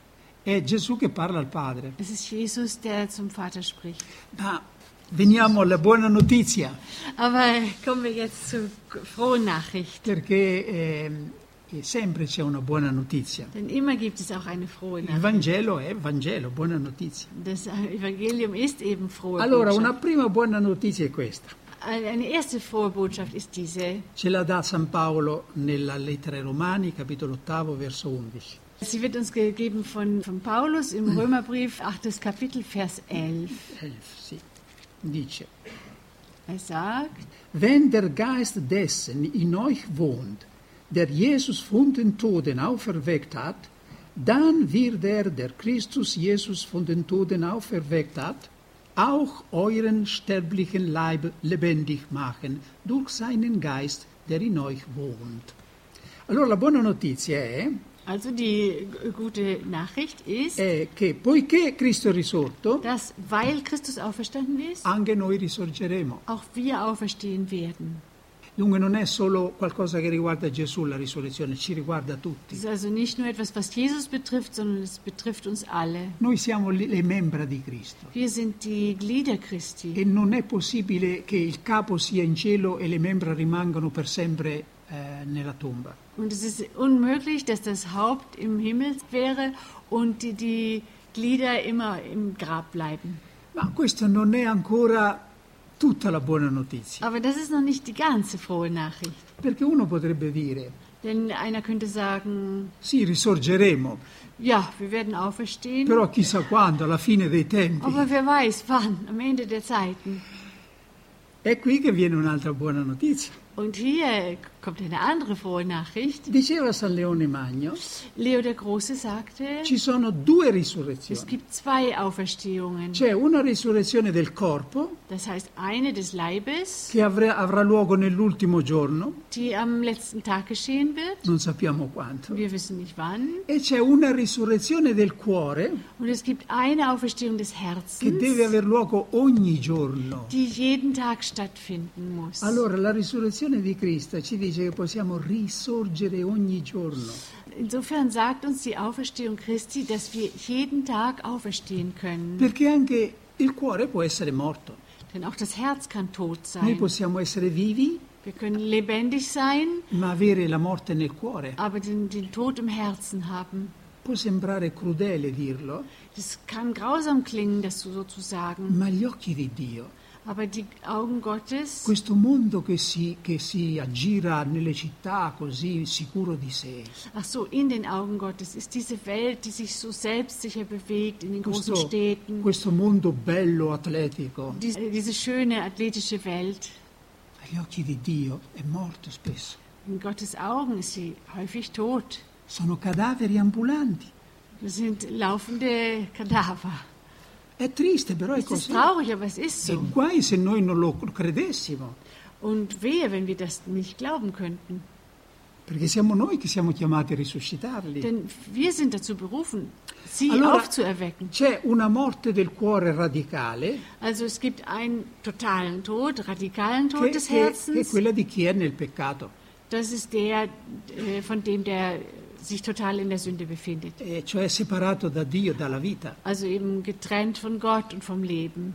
È Gesù che parla al Padre. Es ist Jesus, der zum Vater spricht. Ma veniamo alla buona notizia, Aber kommen wir jetzt zur frohen Nachricht. perché sempre c'è una buona notizia. Denn immer gibt es auch eine frohe Il Nachricht. Vangelo è Vangelo, buona notizia. Das Evangelium ist eben frohe Allora, una Botschaft. prima buona notizia è questa. Eine erste frohe Botschaft ist diese. Ce la dà San Paolo nella lettera ai Romani, capitolo 8, verso 11. Sie wird uns gegeben von Paulus im Römerbrief, 8. Kapitel, Vers 11. Sì. Dice: Er sagt, Wenn der Geist dessen in euch wohnt, der Jesus von den Toten auferweckt hat, dann wird der Christus Jesus von den Toten auferweckt hat, auch euren sterblichen Leib lebendig machen durch seinen Geist, der in euch wohnt. Allora la buona notizia also die gute Nachricht ist, è che poiché Cristo è risorto, dass, weil Christus auferstanden ist, anche noi risorgeremo. auch wir auferstehen werden. Dunque non è solo qualcosa che riguarda Gesù la risurrezione, ci riguarda tutti. Es ist also nicht nur etwas, was Jesus betrifft, sondern es betrifft uns alle. Noi siamo le membra di Cristo Wir sind die Glieder Christi. e non è possibile che il capo sia in cielo e le membra rimangano per sempre nella tomba. Und es ist unmöglich, dass das Haupt im Himmel wäre und die Glieder immer im Grab bleiben. Ma questo non è ancora tutta la buona notizia, Aber das ist noch nicht die ganze frohe Nachricht. perché uno potrebbe dire: Denn einer könnte sagen, sì, risorgeremo, ja, wir werden auferstehen, però chissà quando, alla fine dei tempi. aber wer weiß wann, am Ende der Zeiten. È qui che viene un'altra buona notizia. Und hier kommt eine andere frohe Nachricht. Diceva San Leone Magno, Leo der Große sagte, ci sono due es risurrezioni. gibt zwei Auferstehungen. C'è una risurrezione del corpo, Das heißt, eine des Leibes, che avrà luogo nell'ultimo giorno, die am letzten Tag geschehen wird. non sappiamo quanto, Wir wissen nicht wann. e c'è una risurrezione del cuore Und es gibt eine Auferstehung des che deve Herzens, aver luogo ogni giorno. die jeden Tag stattfinden muss. Allora la risurrezione di Cristo ci dice che possiamo risorgere ogni giorno. Insofern sagt uns die Auferstehung Christi, dass wir jeden Tag auferstehen können. Perché anche il cuore può essere morto. Denn auch das Herz kann tot Noi sein. possiamo essere vivi, Wir können lebendig sein, ma avere la morte nel cuore. aber den Tod im Herzen haben. Può sembrare crudele dirlo, Das kann grausam klingen, das so zu sagen. ma gli occhi di Dio, Aber die Augen Gottes, questo mondo che si aggira nelle città così sicuro di sé, ach so, in den Augen Gottes ist diese Welt, die sich so selbstsicher bewegt in den großen Städten. questo mondo bello, atletico, Diese schöne athletische Welt. agli occhi di Dio è morto spesso. In Gottes Augen ist sie häufig tot. Sono cadaveri ambulanti. Das sind laufende Kadaver. È triste, però è Es ist così. traurig, aber es ist E so. guai se noi non lo credessimo, Und wehe, wenn wir das nicht glauben könnten. perché siamo noi che siamo chiamati a risuscitarli. Denn wir sind dazu berufen, sie Allora, aufzuerwecken. c'è una morte del cuore radicale Also es gibt einen totalen Tod, radikalen Tod che des è Herzens. quella di chi è nel peccato, Das ist der, von dem der sich total in der Sünde befindet. cioè separato da Dio, dalla vita. Also eben getrennt von Gott und vom Leben.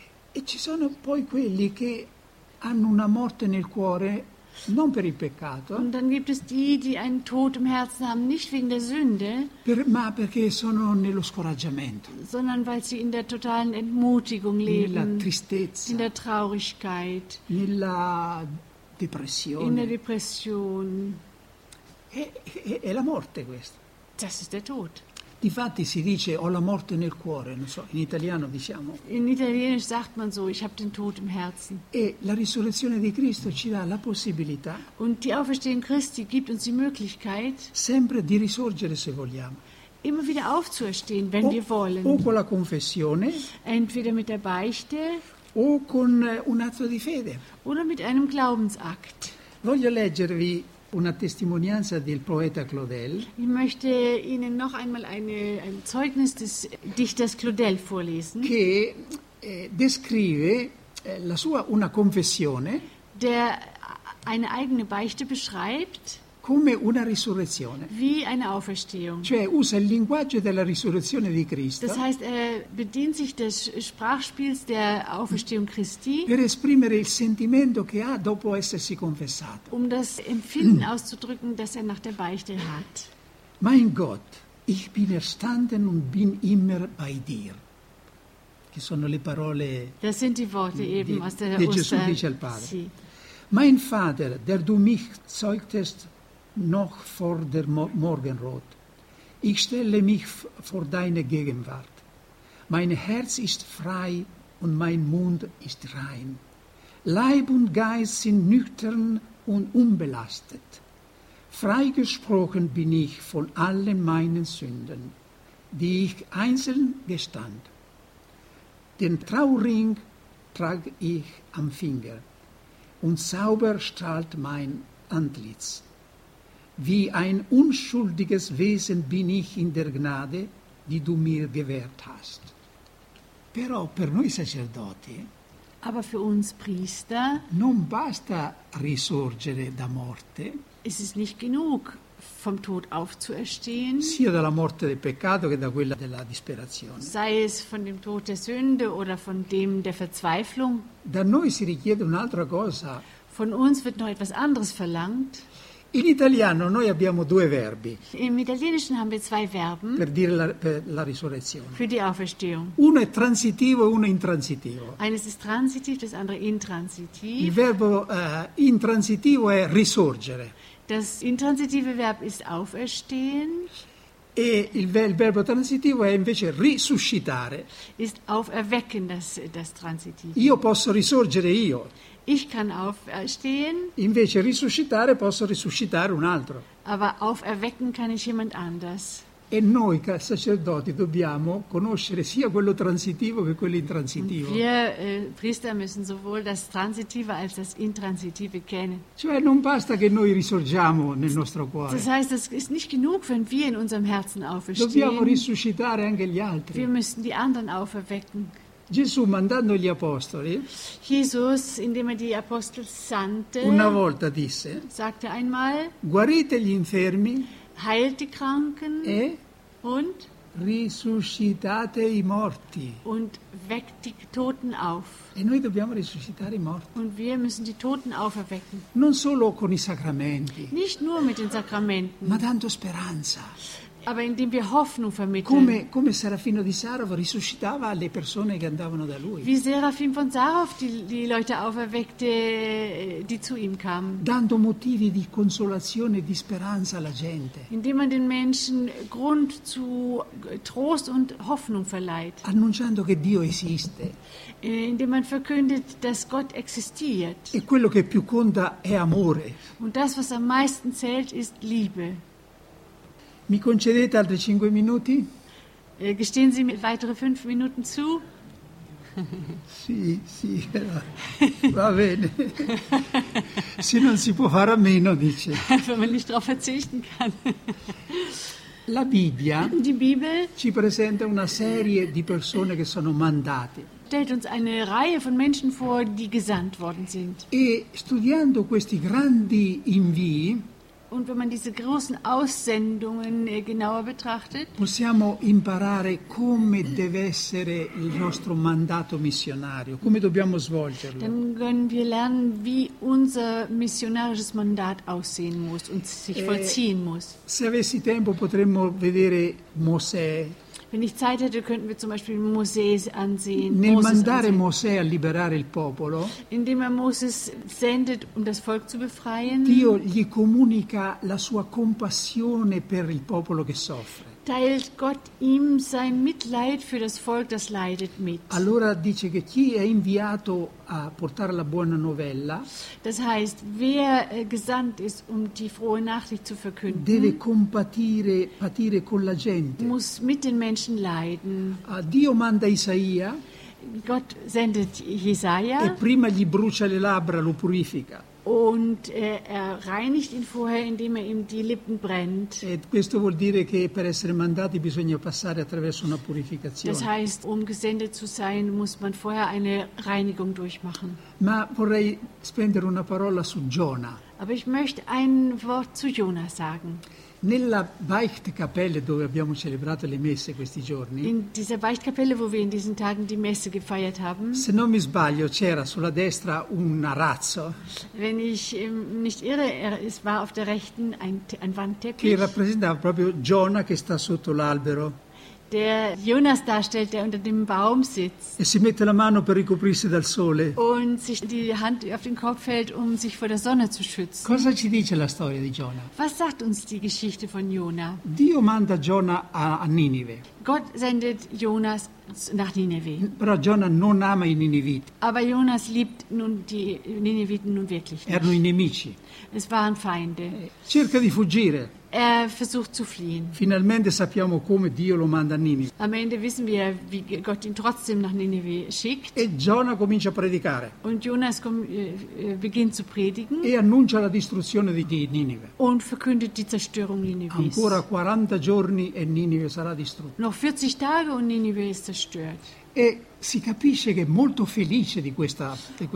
E ci sono poi quelli che hanno una morte nel cuore non per il peccato, Und dann gibt es die einen Tod im Herzen haben, nicht wegen der Sünde, ma perché sono nello scoraggiamento, sondern weil sie in der totalen Entmutigung nella leben, tristezza, in der Traurigkeit, nella in der depressione. Depression. È la morte questa. Das ist der Tod. Difatti si dice ho la morte nel cuore, non so, in italiano diciamo. In Italienisch sagt man so, ich habe den Tod im Herzen. E la risurrezione di Cristo ci dà la possibilità Und die Auferstehung Christi gibt uns die Möglichkeit, sempre di risorgere se vogliamo. immer wieder aufzuerstehen, wenn wir O wollen. con la confessione Entweder mit der Beichte o con un atto di fede. oder mit einem Glaubensakt. Voglio leggervi una testimonianza del poeta Claudel Ich möchte Ihnen noch einmal ein Zeugnis des Dichters Claudel vorlesen, che descrive una confessione der eine eigene Beichte beschreibt come una risurrezione. wie eine Auferstehung. Cioè usa il linguaggio della risurrezione di Cristo Das heißt, er bedient sich des Sprachspiels der Auferstehung Christi, per esprimere il sentimento che ha dopo essersi confessato. um das Empfinden auszudrücken, das er nach der Beichte hat. Mein Gott, ich bin erstanden und bin immer bei dir. Che sono le parole Das sind die Worte eben aus der die Gesù dice al Padre. Sì. Mein Vater, der du mich zeugtest noch vor der Morgenrot, ich stelle mich vor deine Gegenwart. Mein Herz ist frei und mein Mund ist rein. Leib und Geist sind nüchtern und unbelastet. Freigesprochen bin ich von allen meinen Sünden, die ich einzeln gestand. Den Trauring trage ich am Finger und sauber strahlt mein Antlitz. Wie ein unschuldiges Wesen bin ich in der Gnade, die du mir gewährt hast. Però per noi sacerdoti Aber für uns Priester non basta risorgere da morte, ist es nicht genug, vom Tod aufzuerstehen, sia dalla morte del peccato che da quella della disperazione. sei es von dem Tod der Sünde oder von dem der Verzweiflung. Da noi si richiede un'altra cosa. Von uns wird noch etwas anderes verlangt. In italiano noi abbiamo due verbi Im Italienischen haben wir zwei Verben per dire per la risurrezione. für die Auferstehung. Uno è transitivo e uno è intransitivo. Eines ist transitiv, das andere Il intransitiv. verbo intransitivo è risorgere Das intransitive Verb ist auferstehen, e il verbo transitivo è invece risuscitare. ist auferwecken, das Transitiv. Io posso risorgere io, Ich kann auferstehen, invece risuscitare posso risuscitare un altro. aber auferwecken kann ich jemand anders. E noi sacerdoti dobbiamo conoscere sia quello transitivo che quello intransitivo. Wir Priester müssen sowohl das Transitive als das Intransitive kennen. Cioè non basta che noi risorgiamo nel nostro cuore, Das heißt, es ist nicht genug, wenn wir in unserem Herzen dobbiamo auferstehen. risuscitare anche gli Wir altri. müssen die anderen auferwecken. Gesù mandando gli apostoli Jesus, indem er die Apostel sandte, una volta disse: sagte einmal, guarite gli infermi heilt die Kranken e und risuscitate i morti. weckt die Toten auf. E noi dobbiamo risuscitare i morti, Und wir müssen die Toten auferwecken. non solo con i sacramenti, Nicht nur mit den Sakramenten, ma dando speranza. aber indem wir Hoffnung vermitteln. Come Serafino di Sarov risuscitava le persone che andavano da lui, Wie Seraphim von Sarov die Leute auferweckte, die zu ihm kamen. dando motivi di consolazione e di speranza alla gente, Indem man den Menschen Grund zu Trost und Hoffnung verleiht. annunciando che Dio esiste Indem man verkündet, dass Gott existiert. e quello che più conta è amore. Und das, was am meisten zählt, ist Liebe. Mi concedete altri 5 minuti? Gestehen Sie mir weitere 5 Minuten zu? Sì, va bene. Se non si può fare a meno, dice. Wenn man nicht darauf verzichten kann. La Bibbia Die Bibel ci presenta una serie di persone che sono mandate stellt uns eine Reihe von Menschen vor, die gesandt worden sind. e studiando questi grandi invii Und wenn man diese großen Aussendungen genauer betrachtet, possiamo imparare come deve essere il nostro mandato missionario, come dobbiamo svolgerlo. dann können wir lernen, wie unser missionarisches Mandat aussehen muss und sich vollziehen muss. Se avessi tempo potremmo vedere Mosè. Wenn ich Zeit hätte, könnten wir zum Beispiel Moses ansehen. Nel Moses mandare ansehen. Mosè a liberare il popolo, Indem er Moses sendet, um das Volk zu befreien. Dio gli comunica la sua compassione per il popolo che soffre. teilt Gott ihm sein Mitleid für das Volk, das leidet, mit. Allora dice che chi è inviato a portare la buona novella Das heißt, wer gesandt ist, um die frohe Nachricht zu verkünden, deve patire con la gente. muss mit den Menschen leiden. Dio manda Isaia Gott sendet e Jesaja prima gli brucia le labbra, lo purifica. und er reinigt ihn vorher, indem er ihm die Lippen brennt. E questo vuol dire che per essere mandati bisogna passare attraverso una Das purificazione. heißt, um gesendet zu sein, muss man vorher eine Reinigung durchmachen. Ma vorrei spendere una parola su Giona. Aber ich möchte ein Wort zu Jona sagen. Nella Beichtkapelle dove abbiamo celebrato le messe questi giorni, In dieser Beichtkapelle, wo wir in diesen Tagen die Messe gefeiert haben, se non mi sbaglio c'era sulla destra un arazzo wenn ich nicht irre, es war auf der rechten ein che Wandteppich, rappresentava proprio Giona che sta sotto l'albero der Jonas darstellt, der unter dem Baum sitzt e si mette la mano per ricoprirsi dal sole. und sich die Hand auf den Kopf hält, um sich vor der Sonne zu schützen. Cosa ci dice la storia di Giona? Was sagt uns die Geschichte von Jona? Dio manda Giona a Ninive, Gott sendet Jonas nach Nineveh. però Giona non ama i niniviti, Aber Jonas liebt nun die Nineviten nun wirklich nicht. erano i nemici. Es waren Feinde. Cerca di fuggire. Er versucht zu fliehen. Finalmente sappiamo come Dio lo manda a Ninive. Am Ende wissen wir, wie Gott ihn trotzdem nach Nineveh schickt. E Giona comincia a predicare Und Jonas beginnt zu predigen e annuncia la distruzione di Ninive. und verkündet die Zerstörung Nineves. Ancora 40 giorni e Ninive sarà distrutta. Noch 40 Tage und Nineveh ist zerstört. E si capisce che è molto felice di questa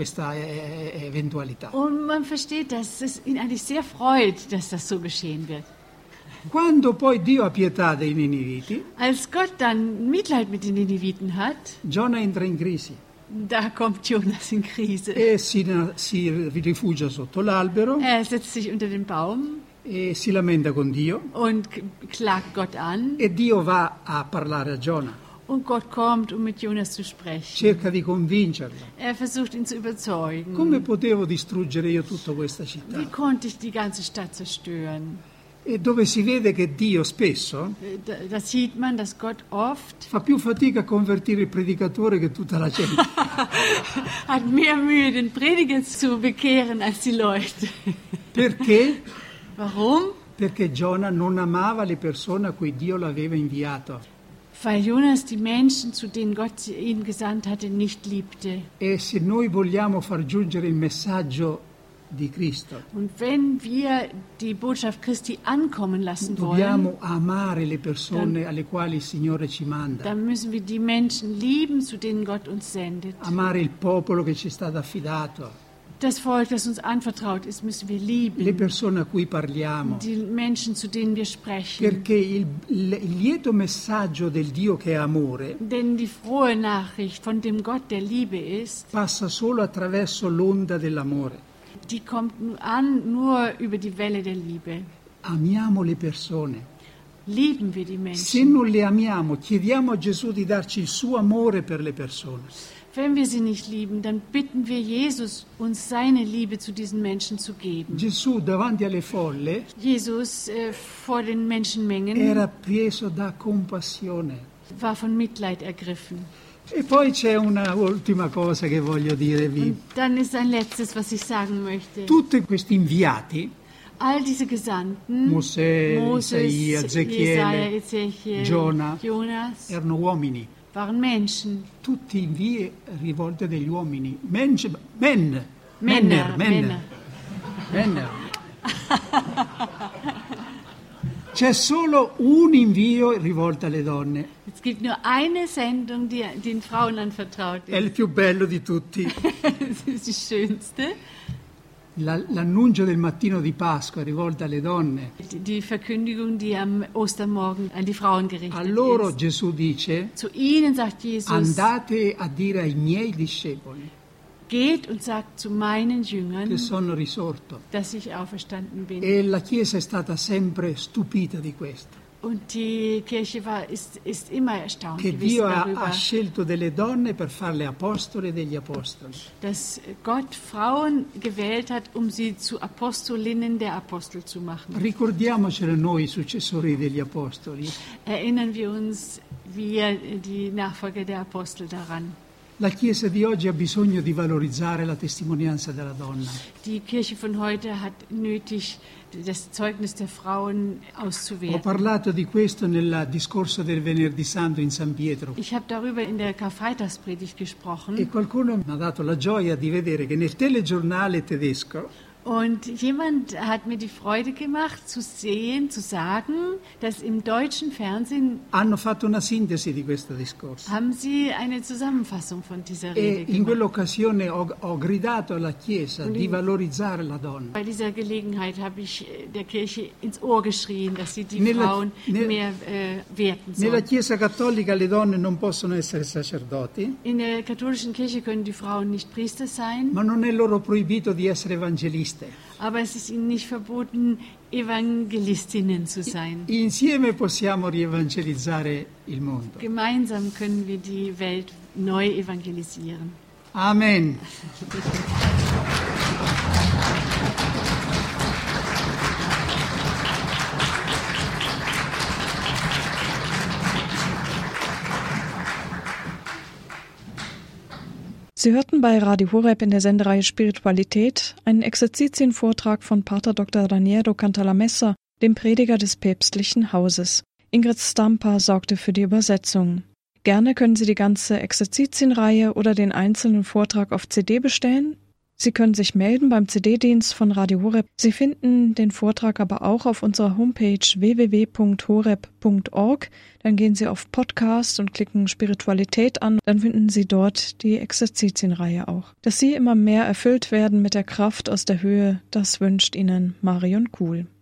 eventualità. Und man versteht, dass es ihn eigentlich sehr freut, dass das so geschehen wird. Quando poi Dio ha pietà dei niniviti, Als Gott dann Mitleid mit den Nineviten hat, Giona entra in crisi da kommt Jonas in Krise. e si rifugia sotto l'albero Er setzt sich unter den Baum e si lamenta con Dio und klagt Gott an. e Dio va a parlare a Giona, Und Gott kommt, um mit Jonas zu sprechen. cerca di convincerlo. Er versucht ihn zu überzeugen. Come potevo distruggere io tutta questa città? Wie konnte ich die ganze Stadt zerstören? E dove si vede che Dio spesso Da sieht man, dass Gott oft fa più fatica a convertire il predicatore che tutta la gente. hat mehr Mühe, den Prediger zu bekehren, als die Leute. Perché? Warum? Perché Giona non amava le persone a cui Dio l'aveva inviato. Weil Jonas die Menschen, zu denen Gott ihn gesandt hatte, nicht liebte. E se noi vogliamo far giungere il messaggio di Cristo, Und wenn wir die Botschaft Christi ankommen lassen wollen, dobbiamo amare le persone alle quali il Signore ci manda, dann müssen wir die Menschen lieben, zu denen Gott uns sendet. amare il popolo che ci è stato affidato, Das Volk, das uns anvertraut ist, müssen wir le lieben. persone a cui parliamo, Die Menschen, zu denen wir sprechen. perché il lieto messaggio del Dio che è amore Denn die frohe Nachricht von dem Gott, der Liebe ist, passa solo attraverso l'onda dell'amore. die kommt nur über die Welle der Liebe. Amiamo le persone. Lieben wir die Se Menschen. non le amiamo, chiediamo a Gesù di darci il suo amore per le persone. Wenn wir sie nicht lieben, dann bitten wir Jesus, uns seine Liebe zu diesen Menschen zu geben. Gesù davanti alle folle Jesus vor den Menschenmengen era preso da compassione. war von Mitleid ergriffen. E poi c'è una ultima cosa che voglio dirvi. Und dann ist ein letztes, was ich sagen möchte. Tutti questi inviati, All diese Gesandten, Mosè, Moses, Isaia, Jesaja, Ezechiele, Ezechiel, Giona, Jonas, erano uomini. waren Menschen. Tutti invii rivolte degli uomini. Männer. C'è solo un invio rivolto alle donne. Es gibt nur eine Sendung, die den Frauen anvertraut È il ist. più bello di tutti. Das ist die schönste. L'annuncio del mattino di Pasqua rivolto alle donne. Die Verkündigung, die am Ostermorgen an die Frauen gerichtet A loro ist. Gesù dice: Zu ihnen sagt Jesus, andate a dire ai miei discepoli geht und sagt zu meinen che Jüngern, sono risorto. dass ich auferstanden bin. E la Chiesa è stata sempre stupita di questo. Und die Kirche ist immer erstaunt che gewesen Dio darüber, ha scelto delle donne per farle apostole degli apostoli. dass Gott Frauen gewählt hat, um sie zu Apostolinnen der Apostel zu machen. Ricordiamocelo noi successori degli apostoli. Erinnern wir uns, wir, die Nachfolger der Apostel, daran. La Chiesa di oggi ha bisogno di valorizzare la testimonianza della donna. Die Kirche von heute hat nötig, das Zeugnis der Frauen Ho auszuwerten. parlato di questo nel discorso del Venerdì Santo in San Pietro Ich habe darüber in der Karfreitagspredigt gesprochen. e qualcuno mi ha dato la gioia di vedere che nel telegiornale tedesco Und jemand hat mir die Freude gemacht, zu sehen, zu sagen, dass im deutschen Fernsehen hanno fatto una sintesi di questo discorso. haben sie eine Zusammenfassung von dieser E Rede in gemacht. quell'occasione ho gridato alla Chiesa di valorizzare la donna. Bei dieser Gelegenheit habe ich der Kirche ins Ohr geschrien, dass sie die Nella- Frauen nel- mehr werten Nella soll. Chiesa cattolica le donne non possono essere sacerdoti, In der katholischen Kirche können die Frauen nicht Priester sein, ma non è loro proibito di essere evangeliste. aber es ist ihnen nicht verboten, Evangelistinnen zu sein. Insieme possiamo rievangelizzare il mondo. Gemeinsam können wir die Welt neu evangelisieren. Amen. Sie hörten bei Radio Horeb in der Sendereihe Spiritualität einen Exerzitienvortrag von Pater Dr. Raniero Cantalamessa, dem Prediger des päpstlichen Hauses. Ingrid Stampa sorgte für die Übersetzung. Gerne können Sie die ganze Exerzitienreihe oder den einzelnen Vortrag auf CD bestellen. Sie können sich melden beim CD-Dienst von Radio Horeb. Sie finden den Vortrag aber auch auf unserer Homepage www.horeb.org. Dann gehen Sie auf Podcast und klicken Spiritualität an. Dann finden Sie dort die Exerzitienreihe auch. Dass Sie immer mehr erfüllt werden mit der Kraft aus der Höhe, das wünscht Ihnen Marion Kuhl.